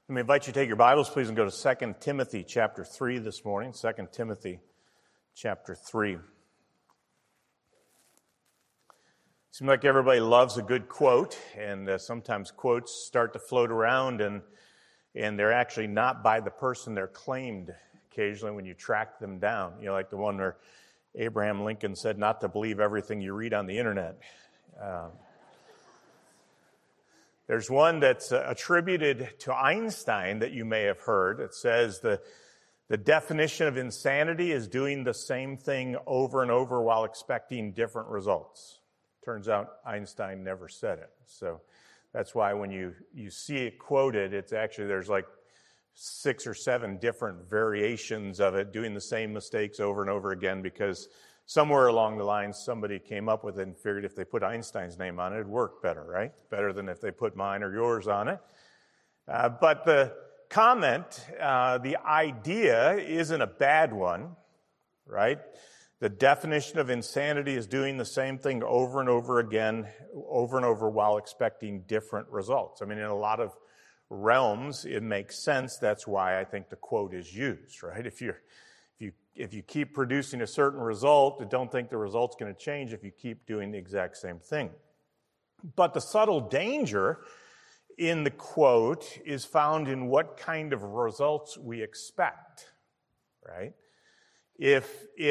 Let me invite you to take your Bibles, please, and go to 2 Timothy chapter 3 this morning. 2 Timothy chapter 3. Seems like everybody loves a good quote, and sometimes quotes start to float around, and they're actually not by the person they're claimed occasionally when you track them down. You know, like the one where Abraham Lincoln said not to believe everything you read on the internet. There's one that's attributed to Einstein that you may have heard. It says the definition of insanity is doing the same thing over and over while expecting different results. Turns out Einstein never said it. So that's why when you see it quoted, it's actually there's like 6 or 7 different variations of it, doing the same mistakes over and over again, because somewhere along the line, somebody came up with it and figured if they put Einstein's name on it, it'd work better, right? Better than if they put mine or yours on it. But the comment, the idea isn't a bad one, right? The definition of insanity is doing the same thing over and over again, over and over while expecting different results. I mean, in a lot of realms, it makes sense. That's why I think the quote is used, right? If you keep producing a certain result, don't think the result's going to change if you keep doing the exact same thing. But the subtle danger in the quote is found in what kind of results we expect, right? If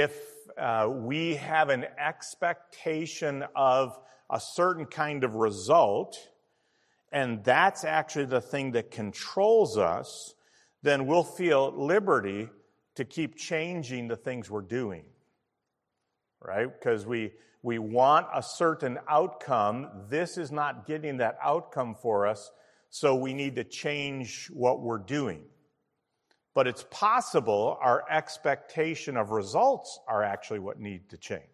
we have an expectation of a certain kind of result, and that's actually the thing that controls us, then we'll feel at liberty to keep changing the things we're doing, right? Because we want a certain outcome. This is not getting that outcome for us, so we need to change what we're doing. But it's possible our expectation of results are actually what need to change.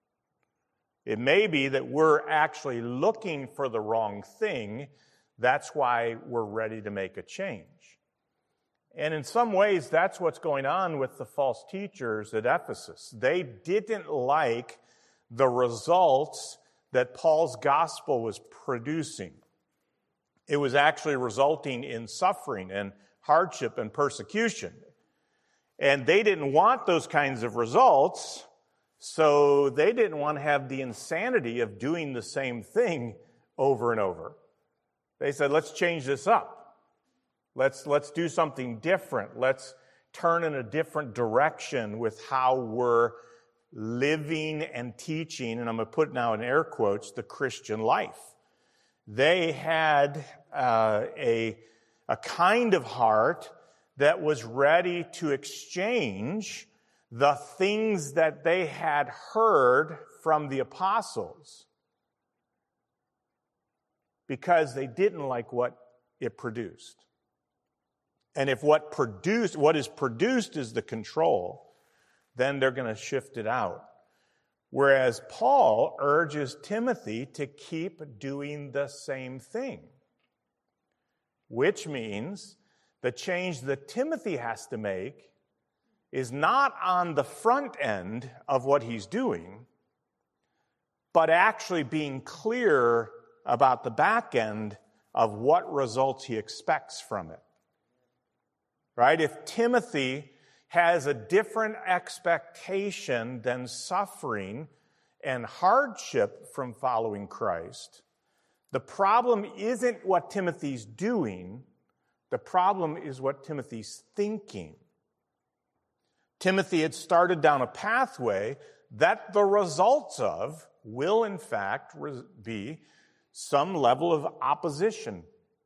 It may be that we're actually looking for the wrong thing. That's why we're ready to make a change. And in some ways, that's what's going on with the false teachers at Ephesus. They didn't like the results that Paul's gospel was producing. It was actually resulting in suffering and hardship and persecution. And they didn't want those kinds of results, so they didn't want to have the insanity of doing the same thing over and over. They said, let's change this up. Let's do something different. Let's turn in a different direction with how we're living and teaching, and I'm going to put now in air quotes, the Christian life. They had a kind of heart that was ready to exchange the things that they had heard from the apostles because they didn't like what it produced. And if what is produced is the control, then they're going to shift it out. Whereas Paul urges Timothy to keep doing the same thing, which means the change that Timothy has to make is not on the front end of what he's doing, but actually being clear about the back end of what results he expects from it. Right? If Timothy has a different expectation than suffering and hardship from following Christ, the problem isn't what Timothy's doing. The problem is what Timothy's thinking. Timothy had started down a pathway that the results of will, in fact, be some level of opposition.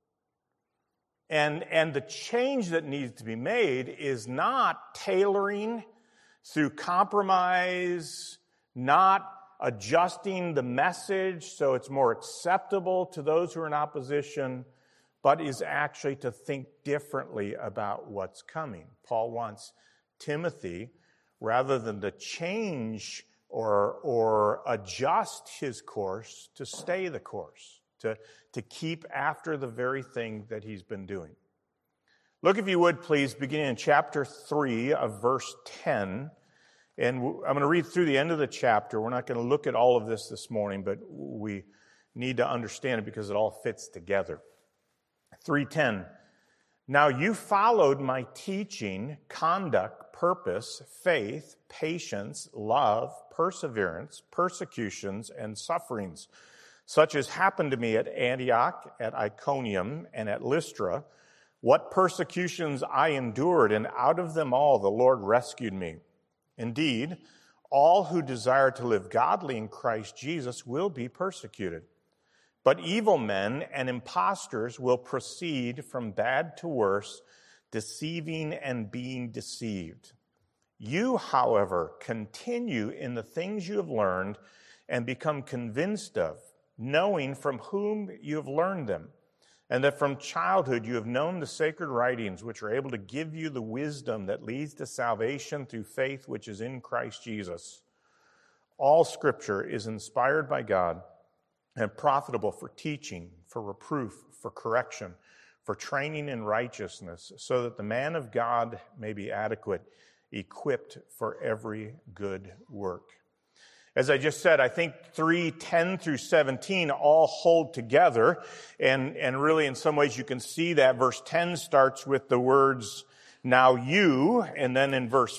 And the change that needs to be made is not tailoring through compromise, not adjusting the message so it's more acceptable to those who are in opposition, but is actually to think differently about what's coming. Paul wants Timothy, rather than to change or adjust his course, to stay the course, to keep after the very thing that he's been doing. Look, if you would, please, beginning in chapter 3 of verse 10. And I'm going to read through the end of the chapter. We're not going to look at all of this morning, but we need to understand it because it all fits together. 3:10. Now you followed my teaching, conduct, purpose, faith, patience, love, perseverance, persecutions, and sufferings, such as happened to me at Antioch, at Iconium, and at Lystra. What persecutions I endured, and out of them all the Lord rescued me. Indeed, all who desire to live godly in Christ Jesus will be persecuted. But evil men and impostors will proceed from bad to worse, deceiving and being deceived. You, however, continue in the things you have learned and become convinced of, knowing from whom you have learned them, and that from childhood you have known the sacred writings, which are able to give you the wisdom that leads to salvation through faith which is in Christ Jesus. All Scripture is inspired by God and profitable for teaching, for reproof, for correction, for training in righteousness, so that the man of God may be adequate, equipped for every good work. As I just said, I think 3:10 through 17 all hold together, and really in some ways you can see that. Verse 10 starts with the words, now you, and then in verse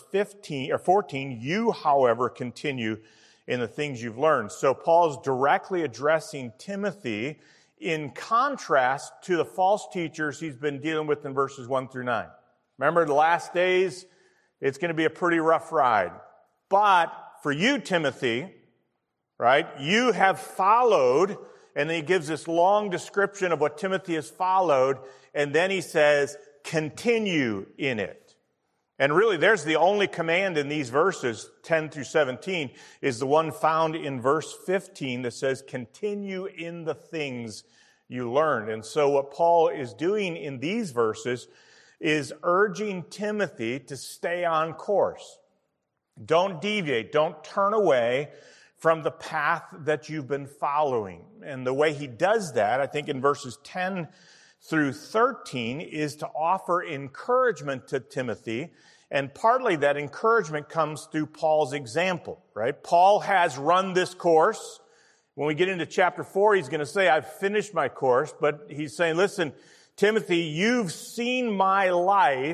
14, you, however, continue in the things you've learned. So Paul's directly addressing Timothy in contrast to the false teachers he's been dealing with in verses 1 through 9. Remember, the last days, it's going to be a pretty rough ride. But for you, Timothy, right, you have followed, and then he gives this long description of what Timothy has followed, and then he says, continue in it. And really, there's the only command in these verses, 10 through 17, is the one found in verse 15 that says, continue in the things you learned. And so what Paul is doing in these verses is urging Timothy to stay on course. Don't deviate. Don't turn away from the path that you've been following. And the way he does that, I think in verses 10 through 13, is to offer encouragement to Timothy. And partly that encouragement comes through Paul's example, right? Paul has run this course. When we get into chapter 4, he's going to say, I've finished my course. But he's saying, listen, Timothy, you've seen my life.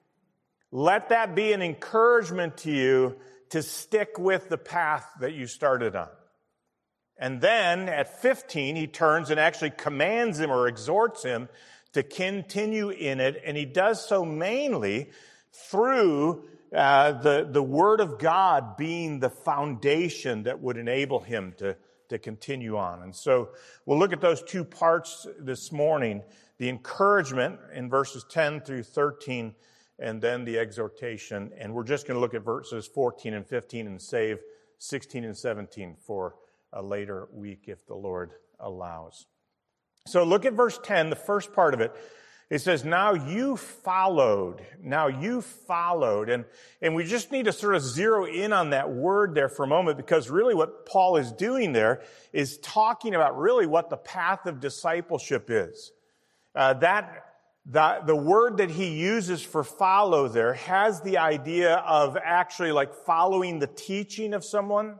Let that be an encouragement to you to stick with the path that you started on. And then at 15, he turns and actually commands him or exhorts him to continue in it. And he does so mainly through the Word of God being the foundation that would enable him to continue on. And so we'll look at those two parts this morning, the encouragement in verses 10 through 13, and then the exhortation. And we're just going to look at verses 14 and 15 and save 16 and 17 for a later week if the Lord allows. So look at verse 10, the first part of it. It says, now you followed. And we just need to sort of zero in on that word there for a moment, because really what Paul is doing there is talking about really what the path of discipleship is. The word that he uses for follow there has the idea of actually like following the teaching of someone,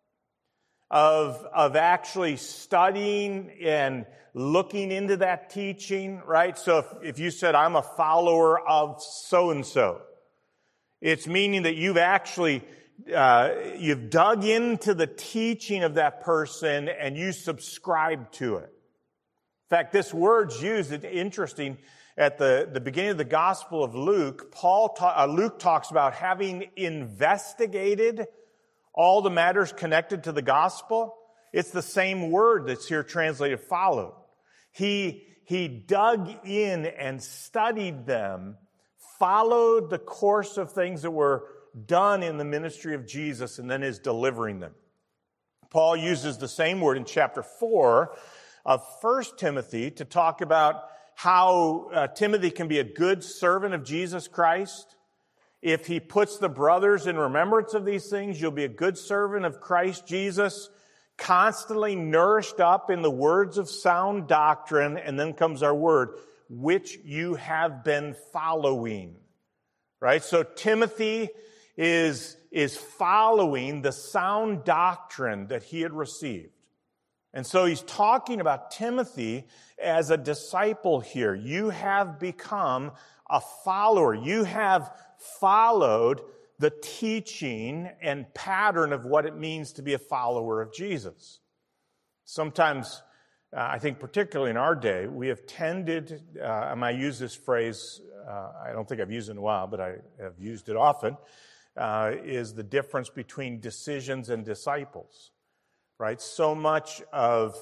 of actually studying and looking into that teaching, right? So if you said, I'm a follower of so-and-so, it's meaning that you've actually, you've dug into the teaching of that person and you subscribe to it. In fact, this word's used, it's interesting, at the beginning of the Gospel of Luke, Luke talks about having investigated all the matters connected to the gospel. It's the same word that's here translated followed. He dug in and studied them, followed the course of things that were done in the ministry of Jesus, and then is delivering them. Paul uses the same word in chapter 4 of 1 Timothy to talk about how Timothy can be a good servant of Jesus Christ. If he puts the brothers in remembrance of these things, you'll be a good servant of Christ Jesus, constantly nourished up in the words of sound doctrine. And then comes our word, which you have been following. Right? So Timothy is following the sound doctrine that he had received. And so he's talking about Timothy as a disciple here. You have become a follower. You have followed the teaching and pattern of what it means to be a follower of Jesus. Sometimes, I think particularly in our day, we have tended, and I use this phrase, I don't think I've used it in a while, but I have used it often, is the difference between decisions and disciples, right? So much of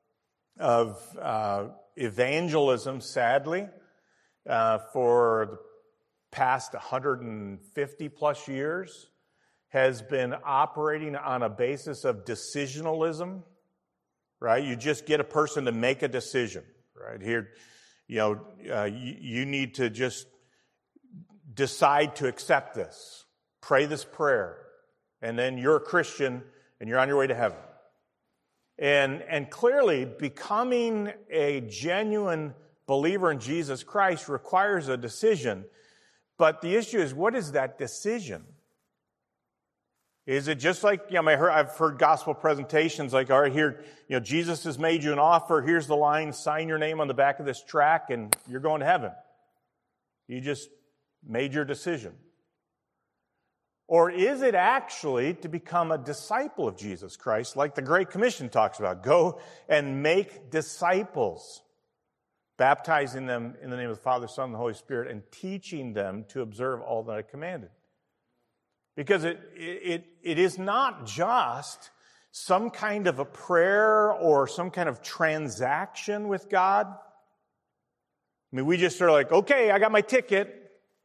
evangelism, sadly, for the past 150 plus years, has been operating on a basis of decisionalism, right? You just get a person to make a decision, right? Here, you need to just decide to accept this. Pray this prayer, and then you're a Christian, and you're on your way to heaven. And clearly, becoming a genuine believer in Jesus Christ requires a decision. But the issue is, what is that decision? Is it just like, I've heard gospel presentations like, all right, here, Jesus has made you an offer. Here's the line, sign your name on the back of this tract, and you're going to heaven. You just made your decision. Or is it actually to become a disciple of Jesus Christ, like the Great Commission talks about? Go and make disciples, baptizing them in the name of the Father, Son, and the Holy Spirit, and teaching them to observe all that I commanded. Because it is not just some kind of a prayer or some kind of transaction with God. I mean, we just sort of like, okay, I got my ticket.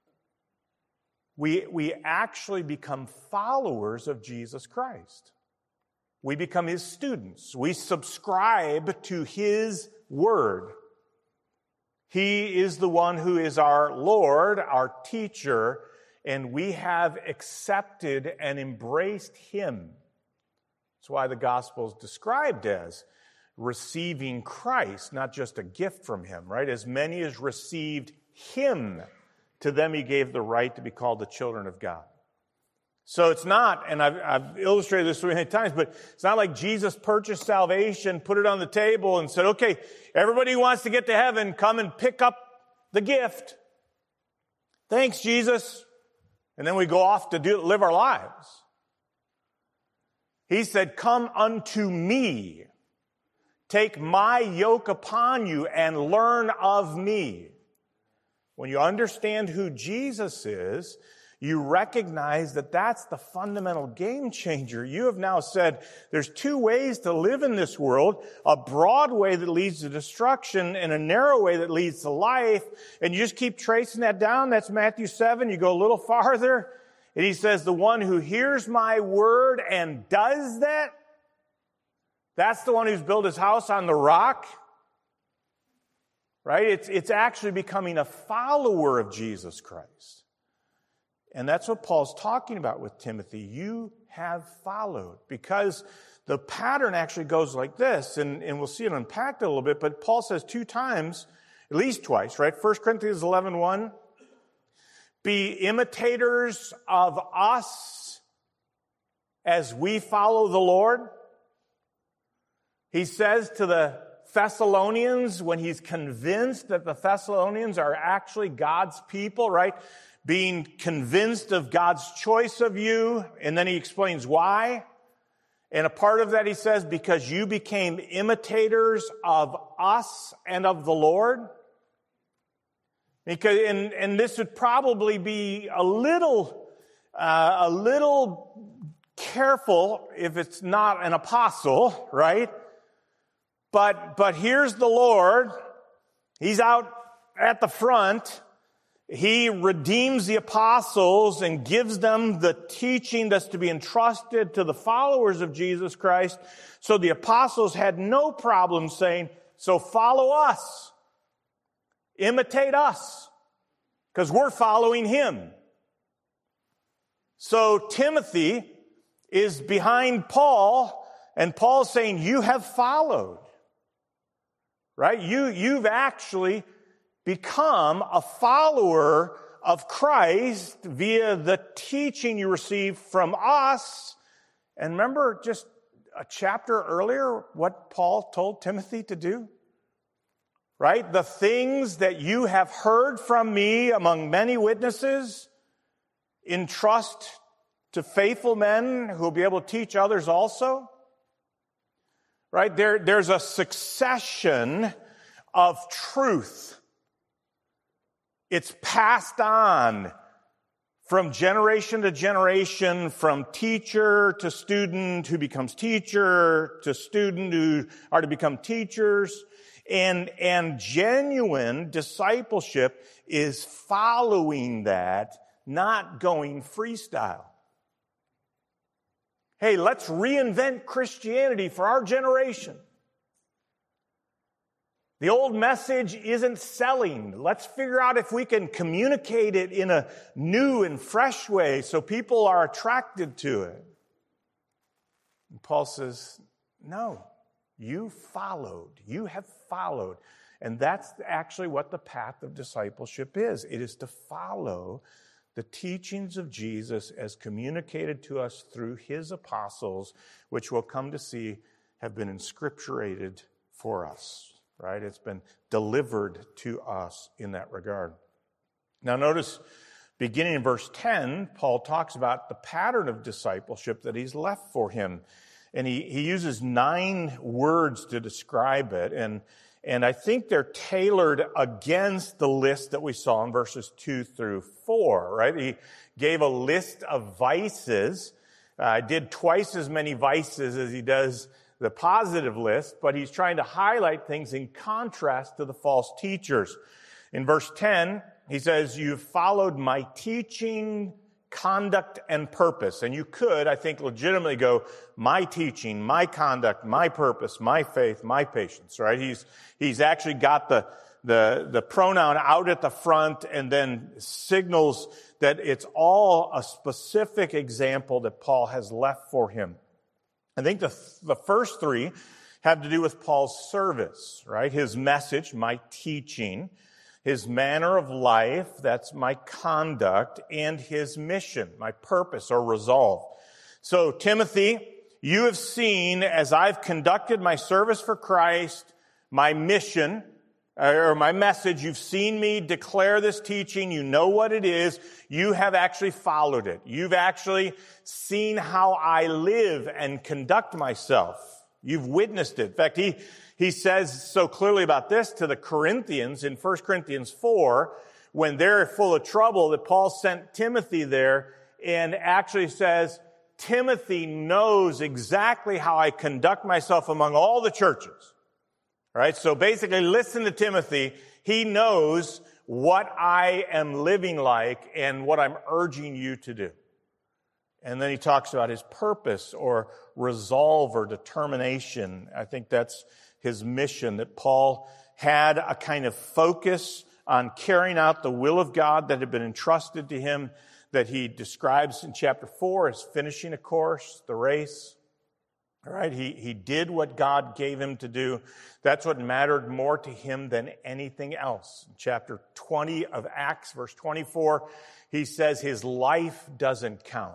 We actually become followers of Jesus Christ. We become His students. We subscribe to His Word. He is the one who is our Lord, our teacher, and we have accepted and embraced Him. That's why the gospel is described as receiving Christ, not just a gift from Him, right? As many as received Him, to them He gave the right to be called the children of God. So it's not, and I've illustrated this many times, but it's not like Jesus purchased salvation, put it on the table, and said, okay, everybody who wants to get to heaven, come and pick up the gift. Thanks, Jesus. And then we go off to live our lives. He said, come unto me. Take my yoke upon you and learn of me. When you understand who Jesus is, you recognize that that's the fundamental game changer. You have now said there's two ways to live in this world, a broad way that leads to destruction and a narrow way that leads to life. And you just keep tracing that down. That's Matthew 7. You go a little farther, and He says, the one who hears my word and does that, that's the one who's built his house on the rock. Right? It's actually becoming a follower of Jesus Christ. And that's what Paul's talking about with Timothy. You have followed. Because the pattern actually goes like this, and we'll see it unpacked a little bit, but Paul says two times, at least twice, right? 1 Corinthians 11:1, be imitators of us as we follow the Lord. He says to the Thessalonians, when he's convinced that the Thessalonians are actually God's people, right? Being convinced of God's choice of you, and then he explains why. And a part of that he says, because you became imitators of us and of the Lord. Because, and this would probably be a little careful if it's not an apostle, right? But here's the Lord. He's out at the front. He redeems the apostles and gives them the teaching that's to be entrusted to the followers of Jesus Christ. So the apostles had no problem saying, so follow us. Imitate us. Because we're following Him. So Timothy is behind Paul, and Paul's saying, you have followed. Right? You've actually become a follower of Christ via the teaching you received from us. And remember just a chapter earlier what Paul told Timothy to do? right? The things that you have heard from me among many witnesses, entrust to faithful men who will be able to teach others also. Right? There's a succession of truth. It's passed on from generation to generation, from teacher to student who becomes teacher to student who are to become teachers. And genuine discipleship is following that, not going freestyle. Hey, let's reinvent Christianity for our generation. The old message isn't selling. Let's figure out if we can communicate it in a new and fresh way so people are attracted to it. And Paul says, no, you have followed. And that's actually what the path of discipleship is. It is to follow the teachings of Jesus as communicated to us through his apostles, which we'll come to see have been inscripturated for us, right? It's been delivered to us in that regard. Now notice, beginning in verse 10, Paul talks about the pattern of discipleship that he's left for him. And he uses 9 words to describe it. And I think they're tailored against the list that we saw in verses 2 through 4, right? He gave a list of vices, did twice as many vices as he does the positive list, but he's trying to highlight things in contrast to the false teachers. In verse 10, he says, "You've followed my teaching, conduct, and purpose." And you could, I think, legitimately go, my teaching, my conduct, my purpose, my faith, my patience, right? He's actually got the pronoun out at the front and then signals that it's all a specific example that Paul has left for him. I think the first 3 have to do with Paul's service, right? His message, my teaching, his manner of life, that's my conduct, and his mission, my purpose or resolve. So, Timothy, you have seen as I've conducted my service for Christ, my mission, or my message, you've seen me declare this teaching, you know what it is, you have actually followed it. You've actually seen how I live and conduct myself. You've witnessed it. In fact, he says so clearly about this to the Corinthians in 1 Corinthians 4, when they're full of trouble, that Paul sent Timothy there and actually says, Timothy knows exactly how I conduct myself among all the churches. All right, so basically listen to Timothy. He knows what I am living like and what I'm urging you to do. And then he talks about his purpose or resolve or determination. I think that's his mission, that Paul had a kind of focus on carrying out the will of God that had been entrusted to him, that he describes in chapter 4 as finishing a course, the race. All right, he did what God gave him to do. That's what mattered more to him than anything else. In chapter 20 of Acts, verse 24, he says his life doesn't count.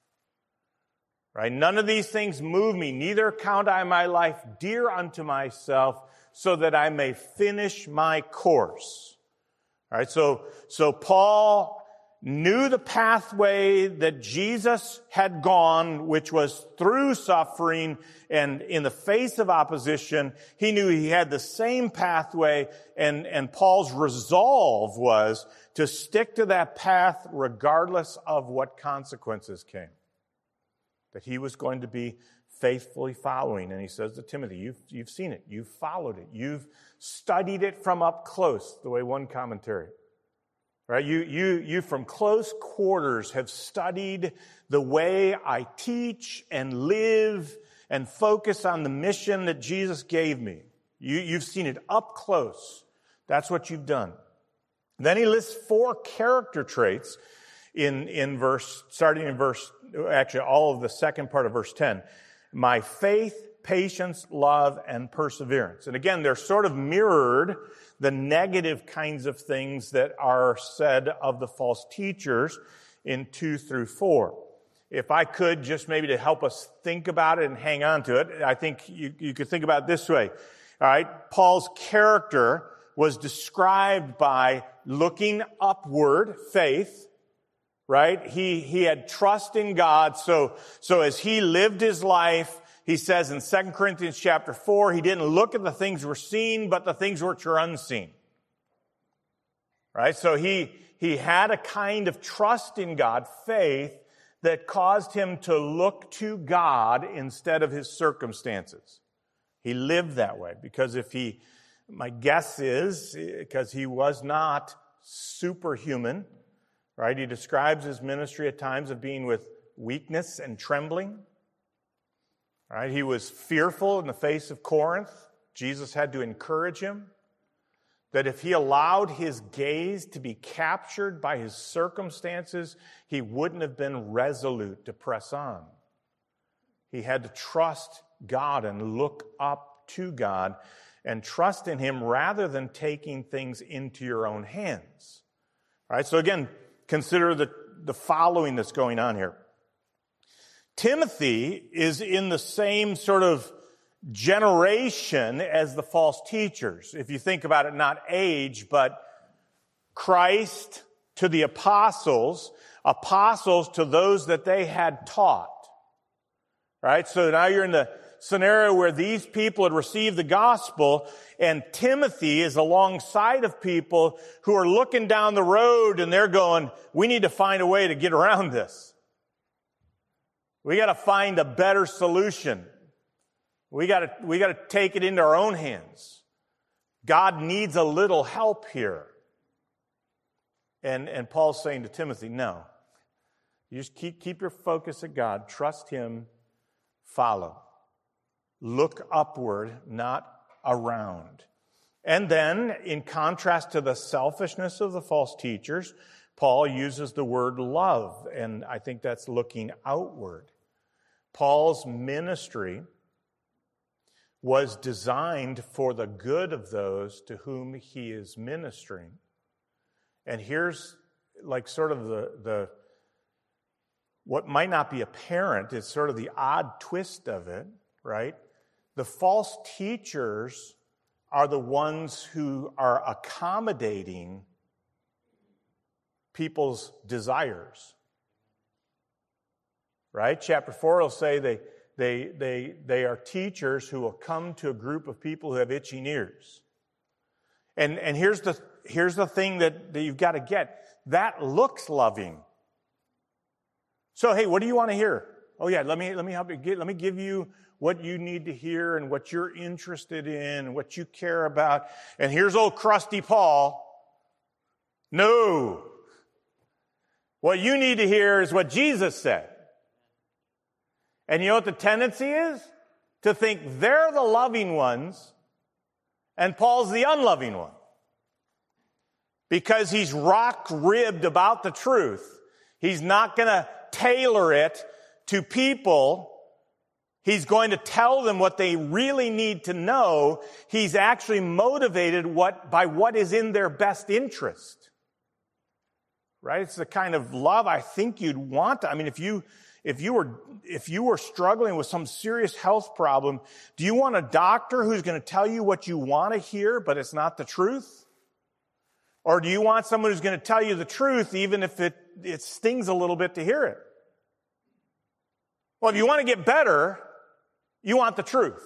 Right? None of these things move me, neither count I my life dear unto myself, so that I may finish my course. All right, so Paul knew the pathway that Jesus had gone, which was through suffering and in the face of opposition. He knew he had the same pathway, and Paul's resolve was to stick to that path regardless of what consequences came. That he was going to be faithfully following. And he says to Timothy, you've seen it. You've followed it. You've studied it from up close, the way one commentary. Right? You from close quarters have studied the way I teach and live and focus on the mission that Jesus gave me. You've seen it up close. That's what you've done. Then he lists 4 character traits starting in verse, actually all of the second part of verse 10. My faith, patience, love, and perseverance. And again, they're sort of mirrored the negative kinds of things that are said of the false teachers in 2 through 4. If I could, just maybe to help us think about it and hang on to it, I think you could think about it this way. All right, Paul's character was described by looking upward, faith, right? He had trust in God. So as he lived his life, he says in 2 Corinthians chapter 4, he didn't look at the things which were seen, but the things which are unseen. Right? So he had a kind of trust in God, faith, that caused him to look to God instead of his circumstances. He lived that way because my guess is, because he was not superhuman, right? He describes his ministry at times of being with weakness and trembling. Right? He was fearful in the face of Corinth. Jesus had to encourage him that if he allowed his gaze to be captured by his circumstances, he wouldn't have been resolute to press on. He had to trust God and look up to God and trust in him rather than taking things into your own hands. All right, so again, consider the following that's going on here. Timothy is in the same sort of generation as the false teachers. If you think about it, not age, but Christ to the apostles, apostles to those that they had taught. Right? So now you're in the scenario where these people had received the gospel, and Timothy is alongside of people who are looking down the road and they're going, we need to find a way to get around this. We got to find a better solution. We got to take it into our own hands. God needs a little help here. And Paul's saying to Timothy, no. You just keep your focus at God. Trust him. Follow. Look upward, not around. And then, in contrast to the selfishness of the false teachers, Paul uses the word love, and I think that's looking outward. Paul's ministry was designed for the good of those to whom he is ministering. And here's like sort of the what might not be apparent, it's sort of the odd twist of it, right? The false teachers are the ones who are accommodating people's desires. Right? Chapter 4 will say they are teachers who will come to a group of people who have itching ears. And here's the thing that you've got to get. That looks loving. So hey, what do you want to hear? Oh yeah, let me help you. Let me give you what you need to hear and what you're interested in, what you care about. And here's old crusty Paul. No. What you need to hear is what Jesus said. And you know what the tendency is? To think they're the loving ones and Paul's the unloving one. Because he's rock-ribbed about the truth. He's not going to tailor it to people. He's going to tell them what they really need to know. He's actually motivated by what is in their best interest. Right? It's the kind of love I think you'd want. I mean, if you were struggling with some serious health problem, do you want a doctor who's going to tell you what you want to hear, but it's not the truth? Or do you want someone who's going to tell you the truth, even if it stings a little bit to hear it? Well, if you want to get better, you want the truth.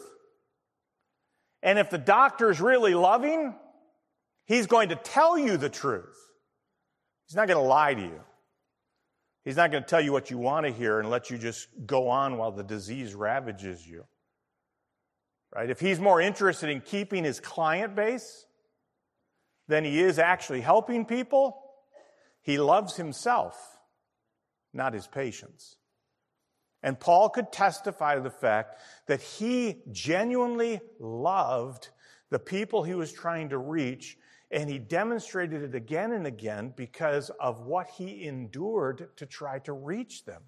And if the doctor is really loving, he's going to tell you the truth. He's not going to lie to you. He's not going to tell you what you want to hear and let you just go on while the disease ravages you. Right? If he's more interested in keeping his client base than he is actually helping people, he loves himself, not his patients. And Paul could testify to the fact that he genuinely loved the people he was trying to reach, and he demonstrated it again and again because of what he endured to try to reach them.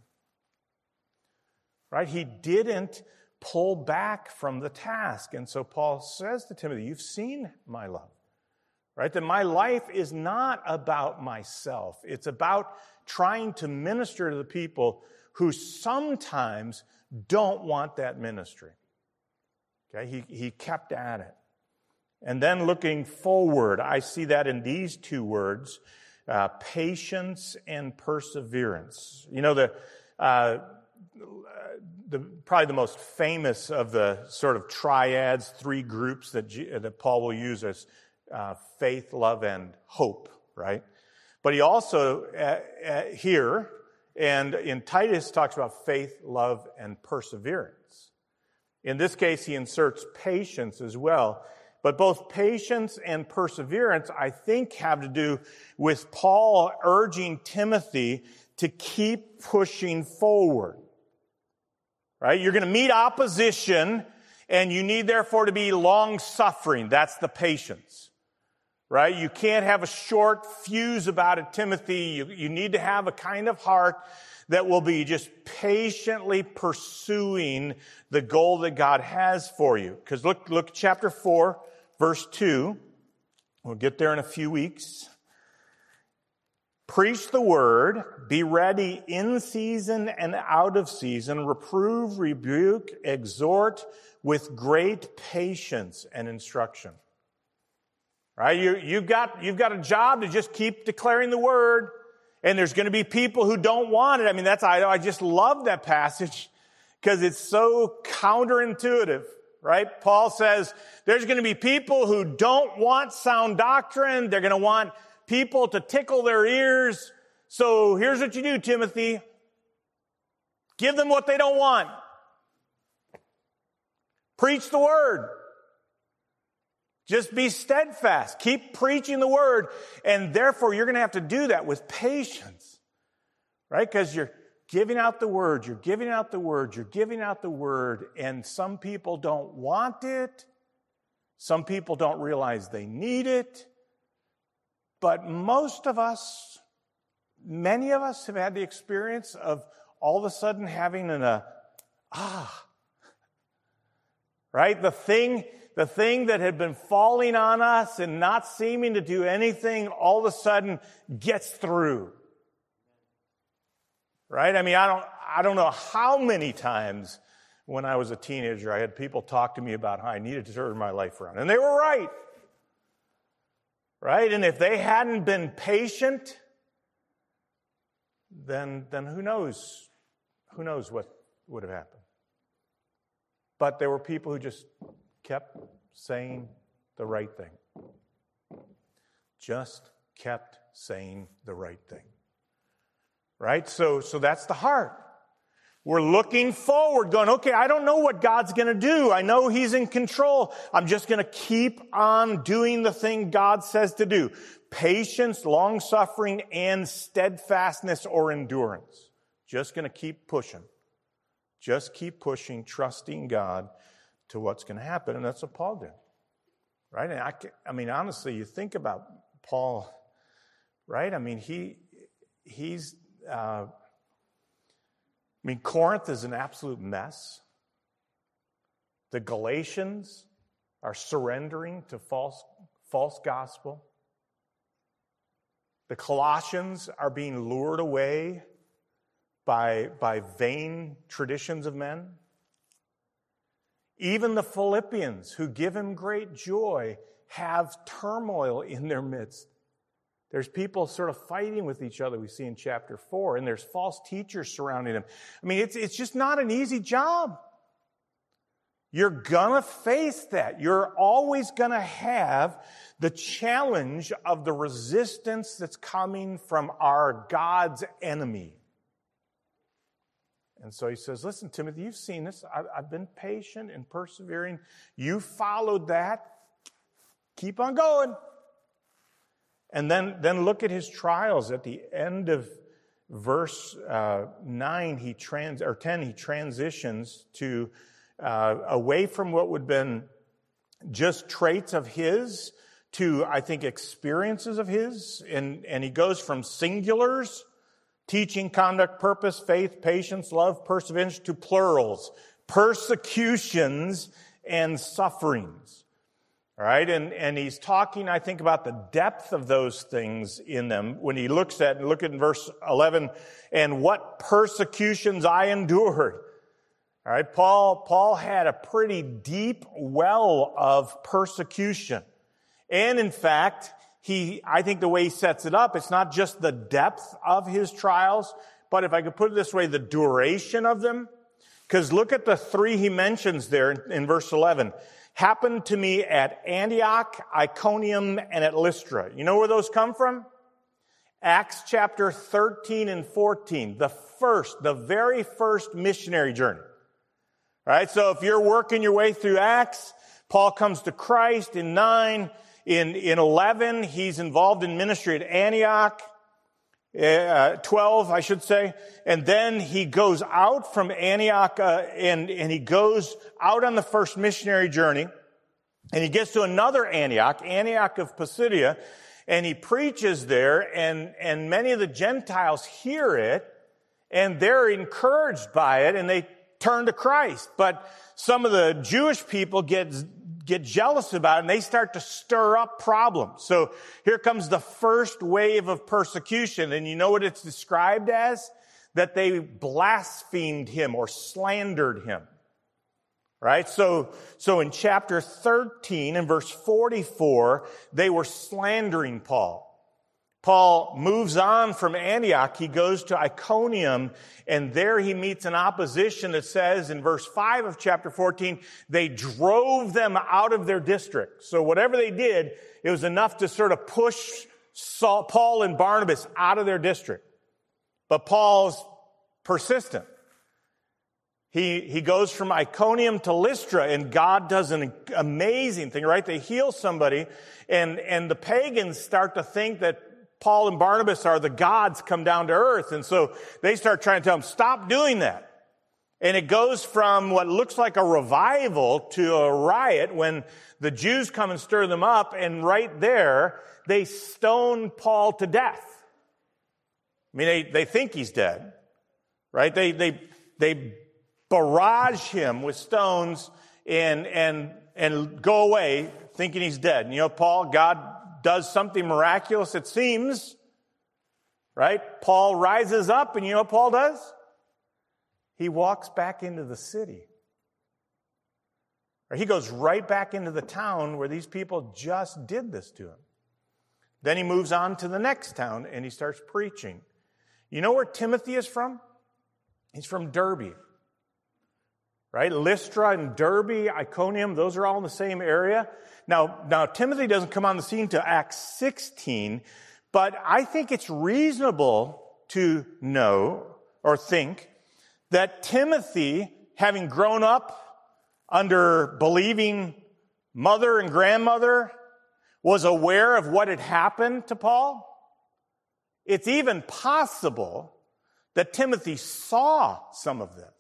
Right? He didn't pull back from the task. And so Paul says to Timothy, you've seen my love. Right? That my life is not about myself. It's about trying to minister to the people who sometimes don't want that ministry. Okay? He kept at it. And then looking forward, I see that in these two words, patience and perseverance. You know, probably the most famous of the sort of triads, three groups that Paul will use as faith, love, and hope, right? But he also here and in Titus talks about faith, love, and perseverance. In this case, he inserts patience as well. But both patience and perseverance, I think, have to do with Paul urging Timothy to keep pushing forward. Right? You're going to meet opposition, and you need, therefore, to be long-suffering. That's the patience. Right? You can't have a short fuse about it, Timothy. You need to have a kind of heart that will be just patiently pursuing the goal that God has for you. Because look at chapter 4, verse 2. We'll get there in a few weeks. Preach the word, be ready in season and out of season, reprove, rebuke, exhort with great patience and instruction. Right? You've got a job to just keep declaring the word, and there's going to be people who don't want it. I mean, I just love that passage because it's so counterintuitive, right? Paul says there's going to be people who don't want sound doctrine. They're going to want people to tickle their ears. So here's what you do, Timothy. Give them what they don't want. Preach the word. Just be steadfast. Keep preaching the word. And therefore, you're going to have to do that with patience. Right? Because you're giving out the word. You're giving out the word. You're giving out the word. And some people don't want it. Some people don't realize they need it. But most of us, many of us have had the experience of all of a sudden having right? The thing that had been falling on us and not seeming to do anything all of a sudden gets through. Right? I mean, I don't know how many times when I was a teenager I had people talk to me about how I needed to turn my life around. And they were right. Right? And if they hadn't been patient, then who knows what would have happened. But there were people who just kept saying the right thing. Just kept saying the right thing. Right? So that's the heart. We're looking forward, going, okay, I don't know what God's going to do. I know He's in control. I'm just going to keep on doing the thing God says to do. Patience, long-suffering, and steadfastness or endurance. Just going to keep pushing. Just keep pushing, trusting God to what's going to happen. And that's what Paul did. Right? And I mean, honestly, you think about Paul, right? I mean, he's Corinth is an absolute mess. The Galatians are surrendering to false gospel. The Colossians are being lured away by vain traditions of men. Even the Philippians, who give him great joy, have turmoil in their midst. There's people sort of fighting with each other, we see in chapter 4, and there's false teachers surrounding them. I mean, it's just not an easy job. You're gonna face that. You're always gonna have the challenge of the resistance that's coming from our God's enemy. And so he says, listen, Timothy, you've seen this. I've been patient and persevering. You followed that. Keep on going. And then look at his trials. At the end of verse 10, he transitions to away from what would have been just traits of his to, I think, experiences of his. And he goes from singulars, teaching, conduct, purpose, faith, patience, love, perseverance, to plurals, persecutions and sufferings. All right, and he's talking, I think, about the depth of those things in them when he look at verse 11, and what persecutions I endured. All right, Paul had a pretty deep well of persecution. And in fact, I think the way he sets it up, it's not just the depth of his trials, but if I could put it this way, the duration of them. Because look at the three he mentions there in verse 11. Happened to me at Antioch, Iconium, and at Lystra. You know where those come from? Acts chapter 13 and 14. The very first missionary journey. All right, so if you're working your way through Acts, Paul comes to Christ in 9. In 11, he's involved in ministry at Antioch. 12, I should say. And then he goes out from Antioch, and he goes out on the first missionary journey. And he gets to another Antioch of Pisidia, and he preaches there, and many of the Gentiles hear it, and they're encouraged by it, and they turn to Christ. But some of the Jewish people get jealous about it, and they start to stir up problems. So here comes the first wave of persecution, and you know what it's described as? That they blasphemed him or slandered him. Right? So in chapter 13 and verse 44, they were slandering Paul. Paul moves on from Antioch. He goes to Iconium, and there he meets an opposition that says in verse 5 of chapter 14, they drove them out of their district. So whatever they did, it was enough to sort of push Paul and Barnabas out of their district. But Paul's persistent. He goes from Iconium to Lystra, and God does an amazing thing, right? They heal somebody, and the pagans start to think that Paul and Barnabas are the gods come down to earth. And so they start trying to tell him, stop doing that. And it goes from what looks like a revival to a riot when the Jews come and stir them up. And right there, they stone Paul to death. I mean, they think he's dead, right? They barrage him with stones and go away thinking he's dead. And you know, God does something miraculous, it seems, right? Paul rises up, and you know what Paul does? He walks back into the city. Or he goes right back into the town where these people just did this to him. Then he moves on to the next town, and he starts preaching. You know where Timothy is from? He's from Derbe. Right? Lystra and Derbe, Iconium, those are all in the same area. Now Timothy doesn't come on the scene till Acts 16, but I think it's reasonable to know or think that Timothy, having grown up under believing mother and grandmother, was aware of what had happened to Paul. It's even possible that Timothy saw some of this.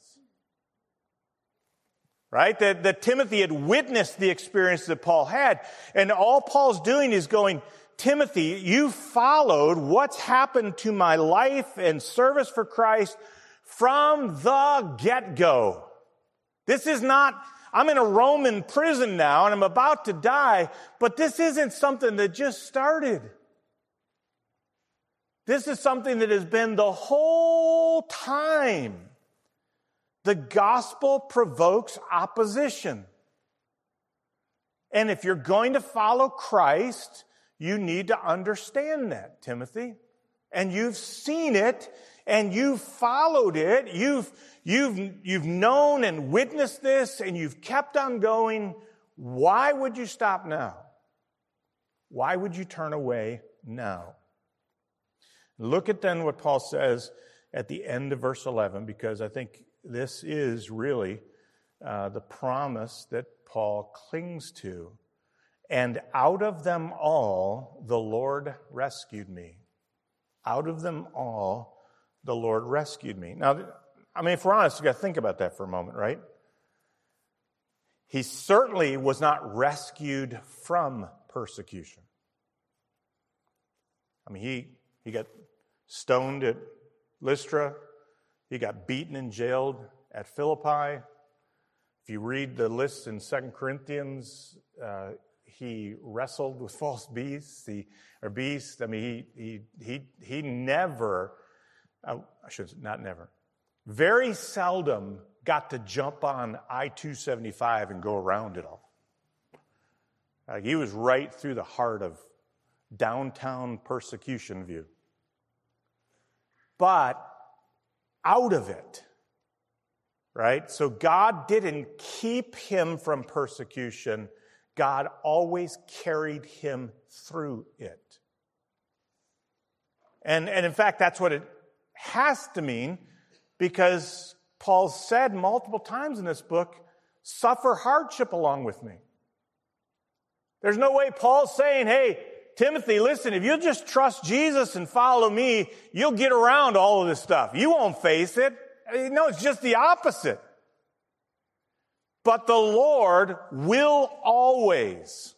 Right? That Timothy had witnessed the experience that Paul had. And all Paul's doing is going, Timothy, you followed what's happened to my life and service for Christ from the get-go. This is not, I'm in a Roman prison now and I'm about to die, but this isn't something that just started. This is something that has been the whole time. The gospel provokes opposition. And if you're going to follow Christ, you need to understand that, Timothy. And you've seen it, and you've followed it. You've known and witnessed this, and you've kept on going. Why would you stop now? Why would you turn away now? Look at then what Paul says at the end of verse 11, because I think this is really the promise that Paul clings to. And out of them all, the Lord rescued me. Out of them all, the Lord rescued me. Now, I mean, if we're honest, you got to think about that for a moment, right? He certainly was not rescued from persecution. I mean, he got stoned at Lystra. He got beaten and jailed at Philippi. If you read the list in 2 Corinthians, he wrestled with false beasts. I mean, he never, very seldom got to jump on I-275 and go around it all. He was right through the heart of downtown Persecution View. But out of it, right? So God didn't keep him from persecution. God always carried him through it. And in fact, that's what it has to mean, because Paul said multiple times in this book, suffer hardship along with me. There's no way Paul's saying, hey, Timothy, listen, if you'll just trust Jesus and follow me, you'll get around all of this stuff. You won't face it. No, it's just the opposite. But the Lord will always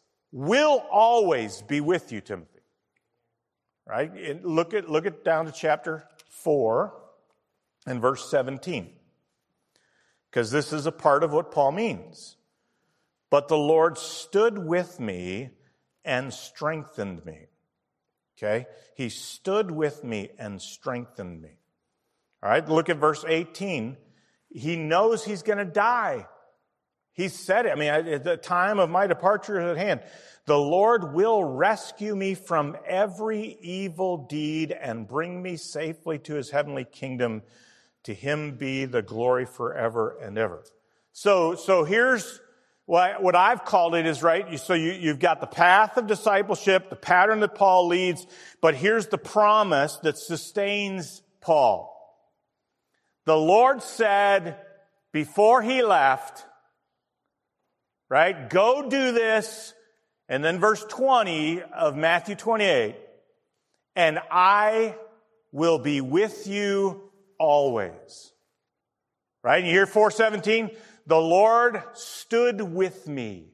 be with you, Timothy. Right? And look at down to chapter 4 and verse 17. Because this is a part of what Paul means. But the Lord stood with me and strengthened me. Okay? He stood with me and strengthened me. All right? Look at verse 18. He knows he's going to die. He said it. I mean, at the time of my departure is at hand. The Lord will rescue me from every evil deed and bring me safely to his heavenly kingdom. To him be the glory forever and ever. So here's what I've called it is, right? So you've got the path of discipleship, the pattern that Paul leads, but here's the promise that sustains Paul. The Lord said before he left, right, go do this, and then verse 20 of Matthew 28, and I will be with you always. Right? And you hear 4:17? The Lord stood with me.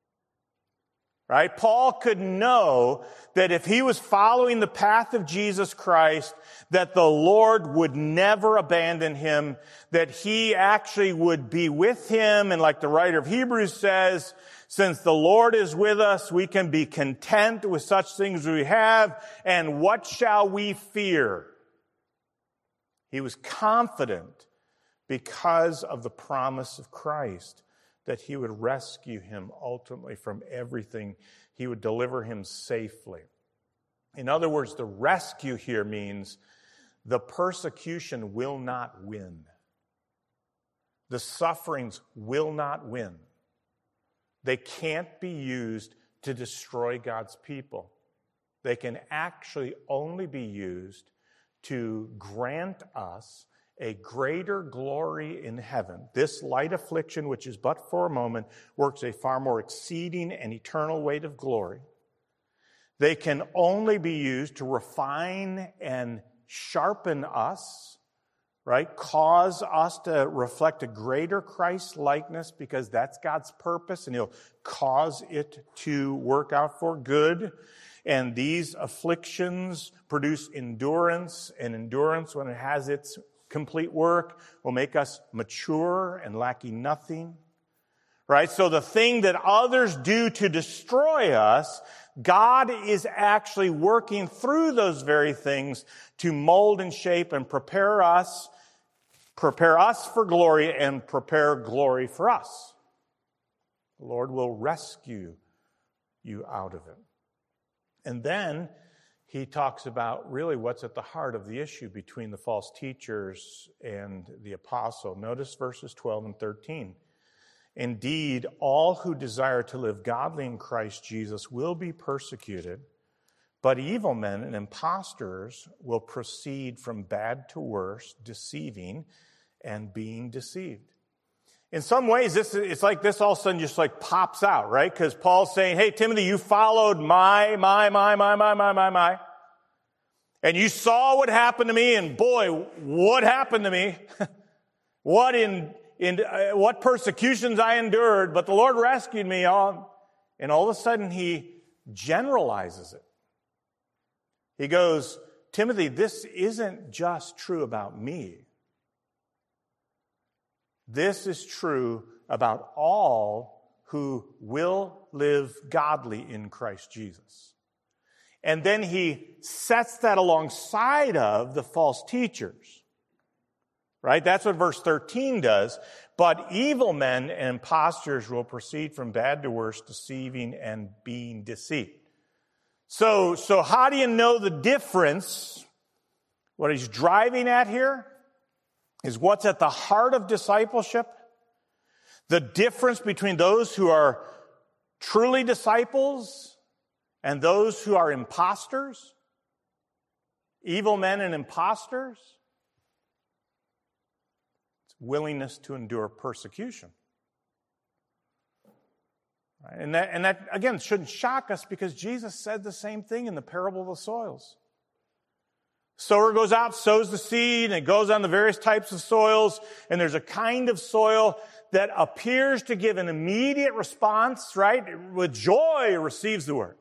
Right? Paul could know that if he was following the path of Jesus Christ, that the Lord would never abandon him, that he actually would be with him. And like the writer of Hebrews says, since the Lord is with us, we can be content with such things as we have. And what shall we fear? He was confident because of the promise of Christ that he would rescue him ultimately from everything. He would deliver him safely. In other words, the rescue here means the persecution will not win. The sufferings will not win. They can't be used to destroy God's people. They can actually only be used to grant us a greater glory in heaven. This light affliction, which is but for a moment, works a far more exceeding and eternal weight of glory. They can only be used to refine and sharpen us, right? Cause us to reflect a greater Christ-likeness, because that's God's purpose, and he'll cause it to work out for good. And these afflictions produce endurance, and endurance, when it has its complete work, will make us mature and lacking nothing. Right? So the thing that others do to destroy us, God is actually working through those very things to mold and shape and prepare us for glory and prepare glory for us. The Lord will rescue you out of it. And then he talks about really what's at the heart of the issue between the false teachers and the apostle. Notice verses 12 and 13. Indeed, all who desire to live godly in Christ Jesus will be persecuted, but evil men and impostors will proceed from bad to worse, deceiving and being deceived. In some ways, it's like this all of a sudden just like pops out, right? Because Paul's saying, hey, Timothy, you followed my. And you saw what happened to me, and boy, what happened to me. What persecutions I endured, but the Lord rescued me. And all of a sudden, he generalizes it. He goes, Timothy, this isn't just true about me. This is true about all who will live godly in Christ Jesus. And then he sets that alongside of the false teachers. Right? That's what verse 13 does. But evil men and impostors will proceed from bad to worse, deceiving and being deceived. So how do you know the difference? What he's driving at here is what's at the heart of discipleship. The difference between those who are truly disciples and those who are imposters, evil men and imposters. It's willingness to endure persecution. Right? And that, again, shouldn't shock us because Jesus said the same thing in the parable of the soils. Sower goes out, sows the seed, and it goes on the various types of soils, and there's a kind of soil that appears to give an immediate response, right? With joy receives the word.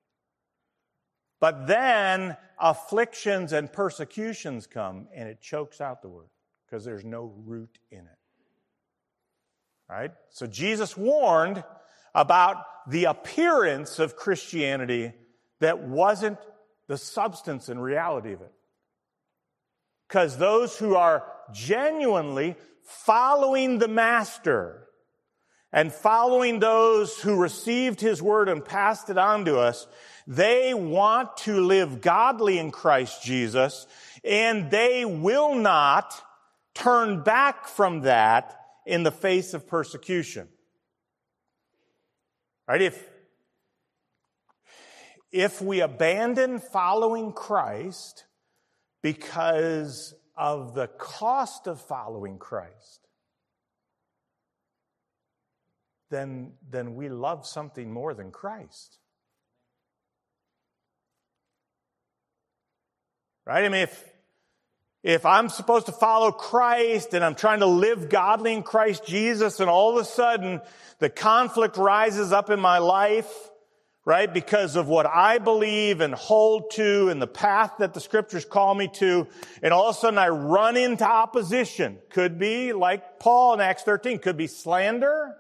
But then afflictions and persecutions come, and it chokes out the word because there's no root in it. Right? So Jesus warned about the appearance of Christianity that wasn't the substance and reality of it. Because those who are genuinely following the Master and following those who received His word and passed it on to us, they want to live godly in Christ Jesus, and they will not turn back from that in the face of persecution. Right? If we abandon following Christ because of the cost of following Christ, then we love something more than Christ. Right? I mean, if I'm supposed to follow Christ and I'm trying to live godly in Christ Jesus, and all of a sudden the conflict rises up in my life, right, because of what I believe and hold to and the path that the Scriptures call me to, and all of a sudden I run into opposition. Could be, like Paul in Acts 13, could be slander.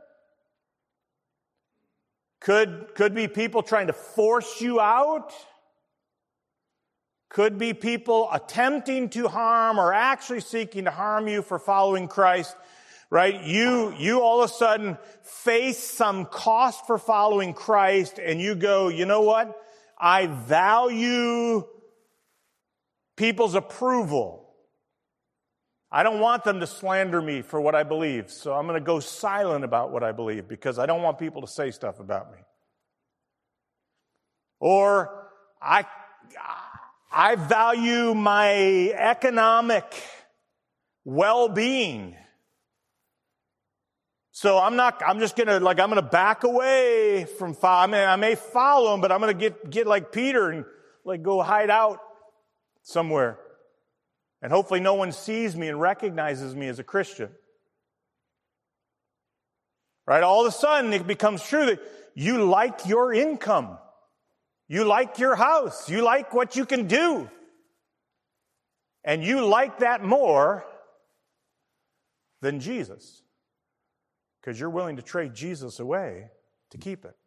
Could be people trying to force you out. Could be people attempting to harm or actually seeking to harm you for following Christ, right? You all of a sudden face some cost for following Christ, and you go, you know what? I value people's approval. I don't want them to slander me for what I believe, so I'm going to go silent about what I believe because I don't want people to say stuff about me. Or I value my economic well-being. So I'm going to back away from I may follow him, but I'm going to get like Peter and go hide out somewhere. And hopefully no one sees me and recognizes me as a Christian. Right? All of a sudden it becomes true that you like your income. You like your house. You like what you can do. And you like that more than Jesus. Because you're willing to trade Jesus away to keep it.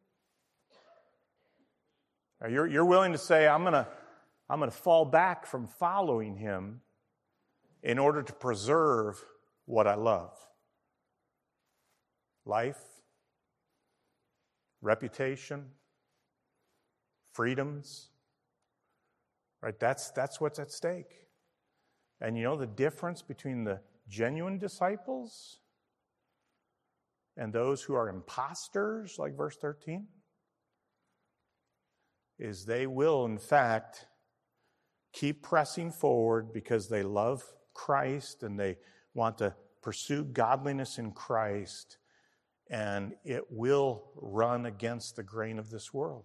You're willing to say, I'm going to fall back from following him in order to preserve what I love. Life, reputation, freedoms, right? That's what's at stake. And you know the difference between the genuine disciples and those who are imposters, like verse 13, is they will, in fact, keep pressing forward because they love Christ and they want to pursue godliness in Christ, and it will run against the grain of this world.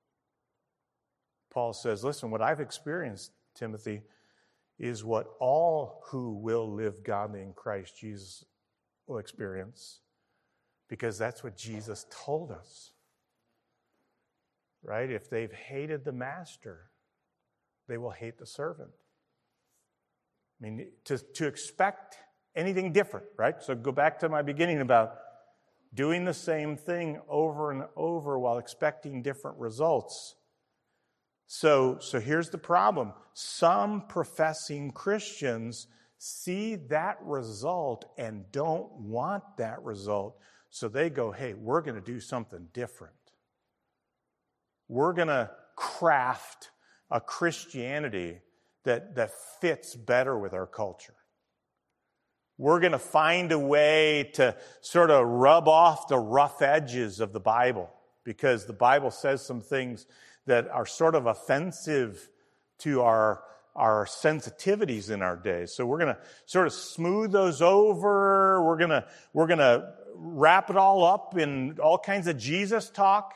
Paul says, listen, what I've experienced, Timothy, is what all who will live godly in Christ Jesus will experience, because that's what Jesus told us. Right? If they've hated the master, they will hate the servant. I mean, to expect anything different, right? So go back to my beginning about doing the same thing over and over while expecting different results. So here's the problem. Some professing Christians see that result and don't want that result. So they go, hey, we're going to do something different. We're going to craft a Christianity that fits better with our culture. We're going to find a way to sort of rub off the rough edges of the Bible, because the Bible says some things that are sort of offensive to our sensitivities in our day. So we're going to sort of smooth those over. We're going to wrap it all up in all kinds of Jesus talk.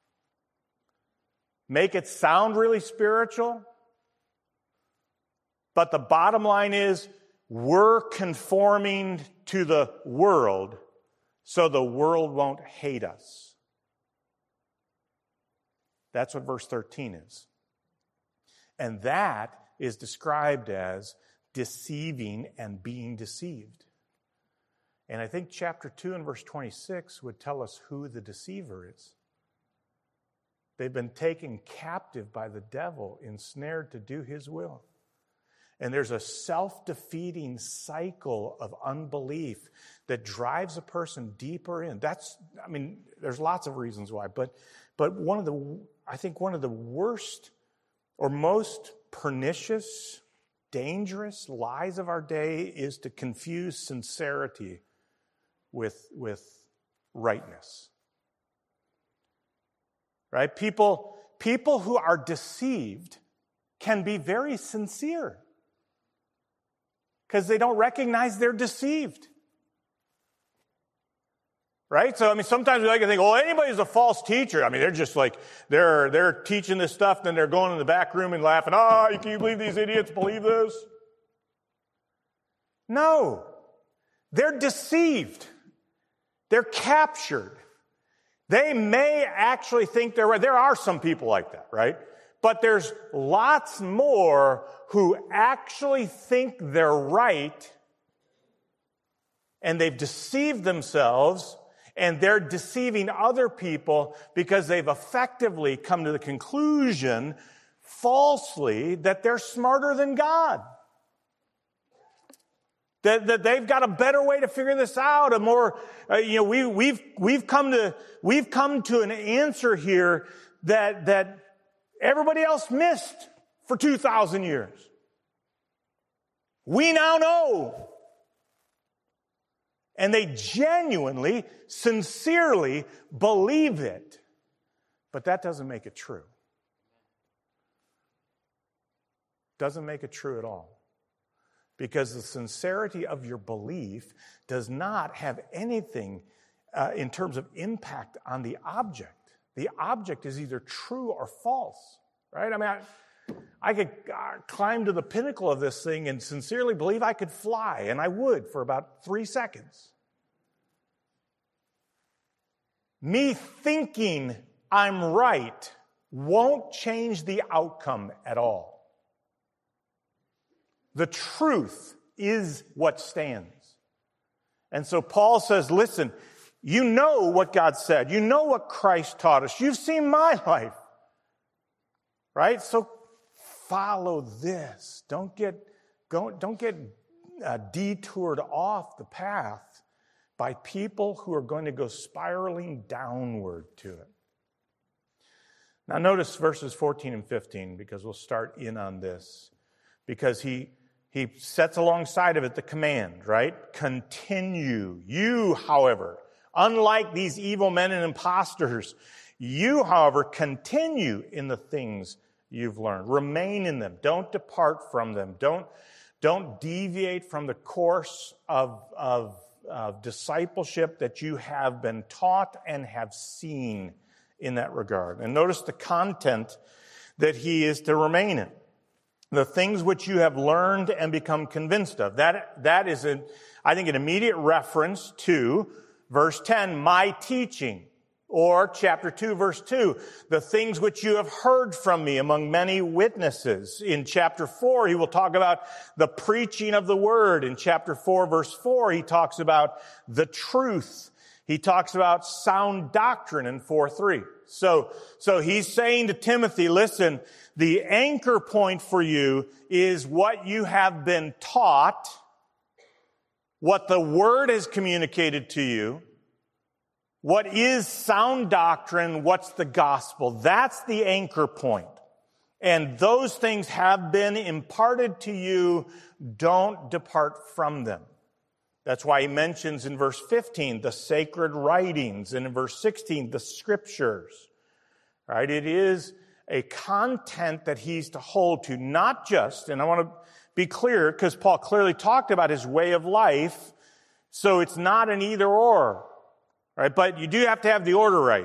Make it sound really spiritual. But the bottom line is, we're conforming to the world so the world won't hate us. That's what verse 13 is. And that is described as deceiving and being deceived. And I think chapter 2 and verse 26 would tell us who the deceiver is. They've been taken captive by the devil, ensnared to do his will. And there's a self-defeating cycle of unbelief that drives a person deeper in. There's lots of reasons why, but one of the worst or most pernicious, dangerous lies of our day is to confuse sincerity with rightness. Right? People who are deceived can be very sincere because they don't recognize they're deceived. Right? So, sometimes we like to think, anybody's a false teacher. They're just like, they're teaching this stuff, then they're going in the back room and laughing, can you believe these idiots believe this? No. They're deceived. They're captured. They may actually think they're right. There are some people like that, right? But there's lots more who actually think they're right, and they've deceived themselves, and they're deceiving other people because they've effectively come to the conclusion, falsely, that they're smarter than God. That they've got a better way to figure this out, a more, we've come to an answer here that everybody else missed for 2,000 years. We now know. And they genuinely, sincerely believe it. But that doesn't make it true. Doesn't make it true at all. Because the sincerity of your belief does not have anything in terms of impact on the object. The object is either true or false, right? I could climb to the pinnacle of this thing and sincerely believe I could fly, and I would for about 3 seconds. Me thinking I'm right won't change the outcome at all. The truth is what stands. And so Paul says, listen, you know what God said. You know what Christ taught us. You've seen my life. Right? So follow this. Don't get detoured off the path by people who are going to go spiraling downward to it. Now notice verses 14 and 15, because we'll start in on this. Because he sets alongside of it the command, right? Continue. You, however, unlike these evil men and impostors, you, however, continue in the things you've learned. Remain in them. Don't depart from them. Don't deviate from the course of discipleship that you have been taught and have seen in that regard. And notice the content that he is to remain in. The things which you have learned and become convinced of. That is, I think, an immediate reference to verse 10, my teaching. Or chapter 2, verse 2, the things which you have heard from me among many witnesses. In chapter 4, he will talk about the preaching of the word. In chapter 4, verse 4, he talks about the truth. He talks about sound doctrine in 4:3. So he's saying to Timothy, listen, the anchor point for you is what you have been taught what the Word has communicated to you, what is sound doctrine, what's the gospel. That's the anchor point. And those things have been imparted to you. Don't depart from them. That's why he mentions in verse 15 the sacred writings, and in verse 16 the scriptures. Right? It is a content that he's to hold to, not just, and I want to be clear because Paul clearly talked about his way of life, so it's not an either or. Right? But you do have to have the order right.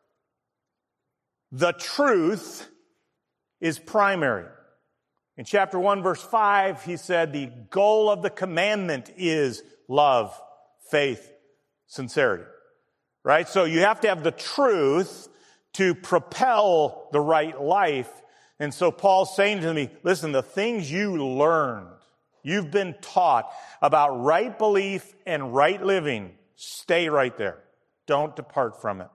The truth is primary. In chapter 1, verse 5, he said the goal of the commandment is love, faith, sincerity. Right? So you have to have the truth to propel the right life. And so Paul's saying to me, listen, the things you learned, you've been taught about right belief and right living, stay right there. Don't depart from it.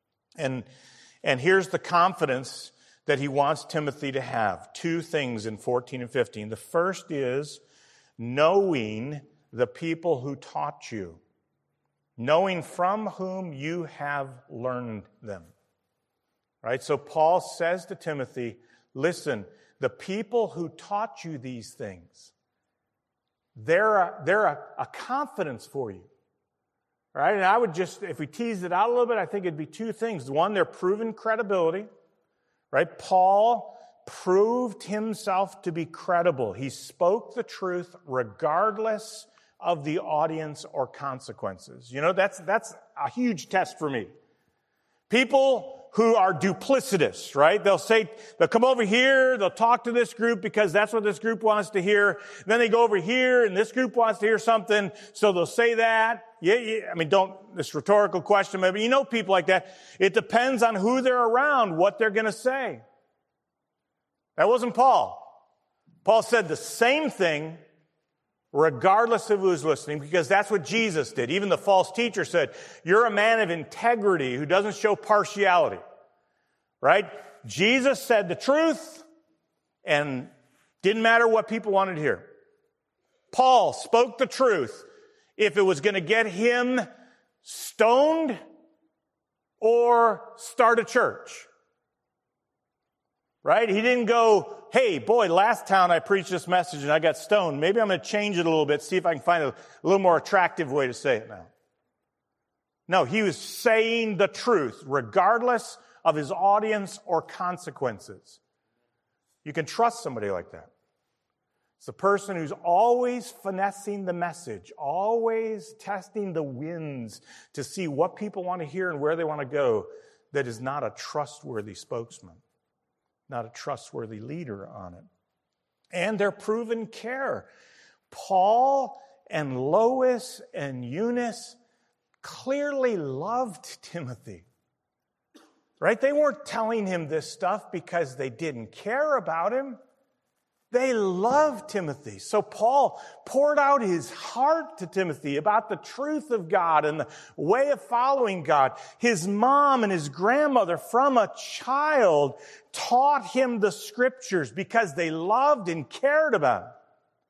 And here's the confidence that he wants Timothy to have. Two things in 14 and 15. The first is knowing the people who taught you, knowing from whom you have learned them. Right? So Paul says to Timothy, listen, the people who taught you these things, they're a confidence for you. Right? And I would just, if we tease it out a little bit, I think it'd be two things. One, their proven credibility. Right? Paul proved himself to be credible. He spoke the truth regardless of the audience or consequences. You know, that's a huge test for me. People who are duplicitous, right? They'll come over here, they'll talk to this group because that's what this group wants to hear. Then they go over here and this group wants to hear something, so they'll say that. Yeah, I mean, this rhetorical question, maybe you know people like that. It depends on who they're around, what they're going to say. That wasn't Paul. Paul said the same thing regardless of who's listening, because that's what Jesus did. Even the false teacher said, you're a man of integrity who doesn't show partiality. Right? Jesus said the truth, and didn't matter what people wanted to hear. Paul spoke the truth if it was going to get him stoned or start a church. Right? He didn't go, hey, boy, last town I preached this message and I got stoned. Maybe I'm going to change it a little bit, see if I can find a little more attractive way to say it now. No, he was saying the truth, regardless of his audience or consequences. You can trust somebody like that. It's the person who's always finessing the message, always testing the winds to see what people want to hear and where they want to go, that is not a trustworthy spokesman, not a trustworthy leader on it. And their proven care. Paul and Lois and Eunice clearly loved Timothy. Right? They weren't telling him this stuff because they didn't care about him. They loved Timothy. So Paul poured out his heart to Timothy about the truth of God and the way of following God. His mom and his grandmother from a child taught him the scriptures because they loved and cared about him.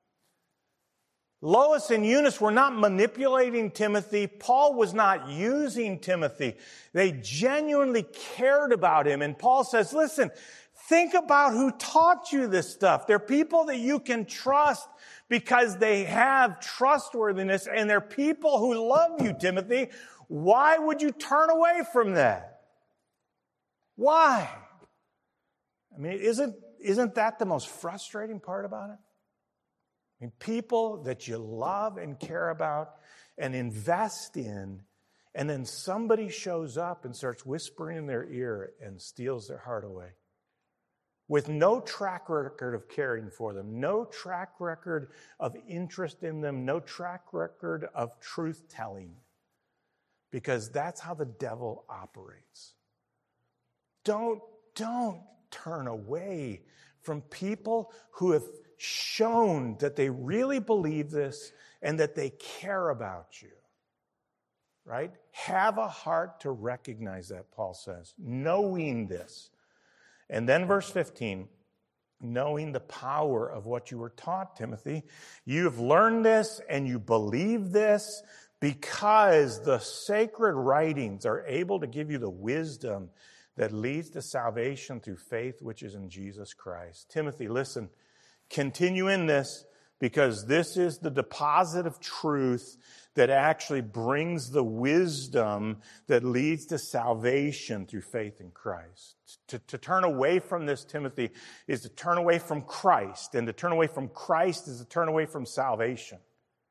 Lois and Eunice were not manipulating Timothy. Paul was not using Timothy. They genuinely cared about him. And Paul says, listen, think about who taught you this stuff. They're people that you can trust because they have trustworthiness, and they're people who love you, Timothy. Why would you turn away from that? Why? I mean, isn't that the most frustrating part about it? I mean, people that you love and care about and invest in, and then somebody shows up and starts whispering in their ear and steals their heart away. With no track record of caring for them, no track record of interest in them, no track record of truth-telling. Because that's how the devil operates. Don't turn away from people who have shown that they really believe this and that they care about you. Right? Have a heart to recognize that, Paul says, knowing this. And then verse 15, knowing the power of what you were taught, Timothy. You have learned this and you believe this because the sacred writings are able to give you the wisdom that leads to salvation through faith which is in Jesus Christ. Timothy, listen, continue in this because this is the deposit of truth that actually brings the wisdom that leads to salvation through faith in Christ. To turn away from this, Timothy, is to turn away from Christ. And to turn away from Christ is to turn away from salvation.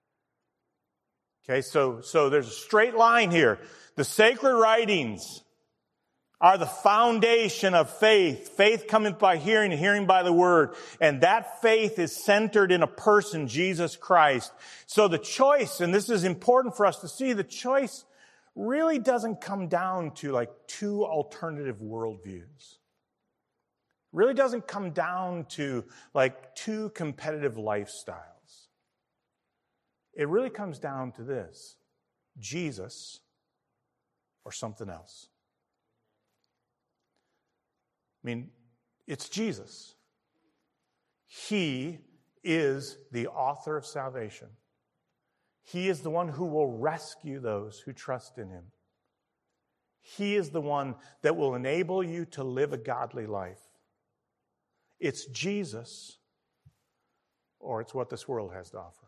Okay, so there's a straight line here. The sacred writings are the foundation of faith. Faith cometh by hearing, and hearing by the word. And that faith is centered in a person, Jesus Christ. So the choice, and this is important for us to see, the choice really doesn't come down to like two alternative worldviews. It really doesn't come down to like two competitive lifestyles. It really comes down to this: Jesus or something else. I mean, it's Jesus. He is the author of salvation. He is the one who will rescue those who trust in him. He is the one that will enable you to live a godly life. It's Jesus, or it's what this world has to offer.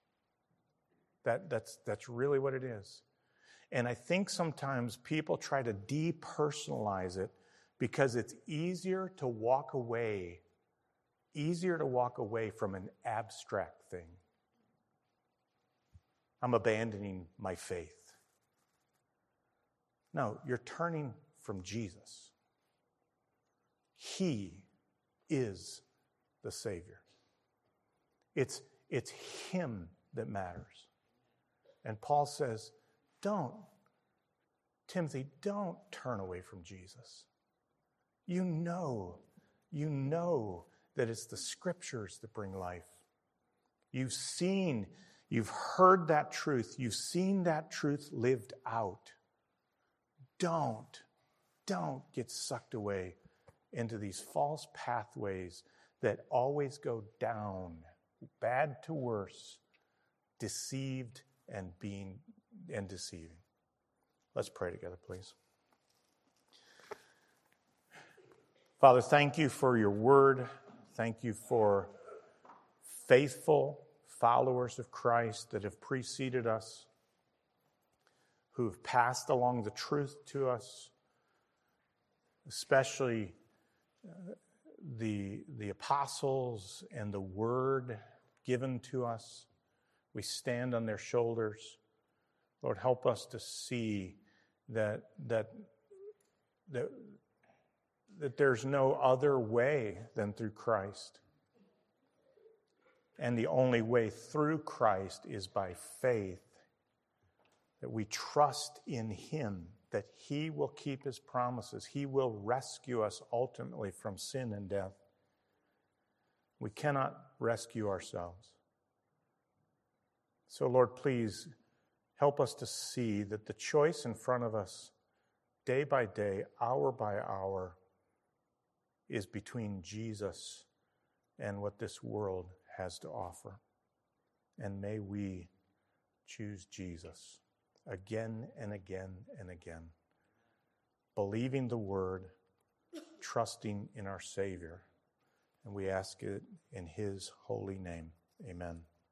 That's really what it is. And I think sometimes people try to depersonalize it because it's easier to walk away from an abstract thing. I'm abandoning my faith. No, you're turning from Jesus. He is the Savior. It's him that matters. And Paul says, Timothy, don't turn away from Jesus. You know that it's the Scriptures that bring life. You've heard that truth. You've seen that truth lived out. Don't get sucked away into these false pathways that always go down, bad to worse, deceived and deceiving. Let's pray together, please. Father, thank you for your word. Thank you for faithful followers of Christ that have preceded us, who have passed along the truth to us, especially the apostles and the word given to us. We stand on their shoulders. Lord, help us to see that there's no other way than through Christ. And the only way through Christ is by faith, that we trust in him, that he will keep his promises. He will rescue us ultimately from sin and death. We cannot rescue ourselves. So, Lord, please help us to see that the choice in front of us, day by day, hour by hour, is between Jesus and what this world has to offer. And may we choose Jesus again and again and again, believing the word, trusting in our Savior. And we ask it in his holy name. Amen.